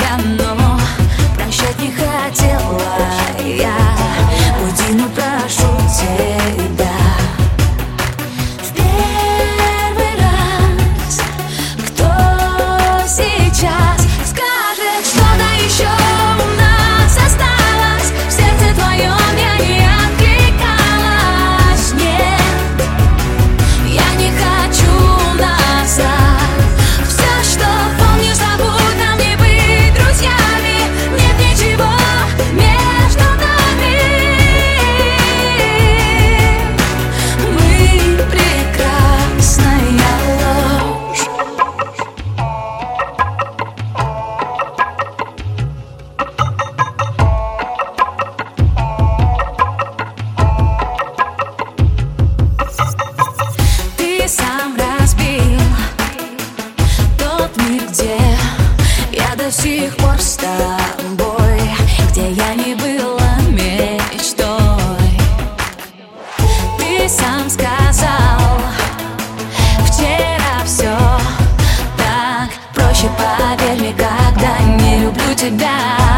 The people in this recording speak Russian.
тебя, но прощать не хотела я. Уйди, ну прошу тебя. В первый раз кто сейчас скажет что-то еще у нас осталось? В сердце твоем я не откликалась. Нет, я не хочу назад. Все, что помнишь, забудь, нам не быть друзьями. Нет ничего между нами. Мы прекрасная ложь. Ты сам разбил тот мир, где я до сих пор с тобой, где я не была мечтой. Ты сам сказал вчера все так проще, поверь мне, когда не люблю тебя.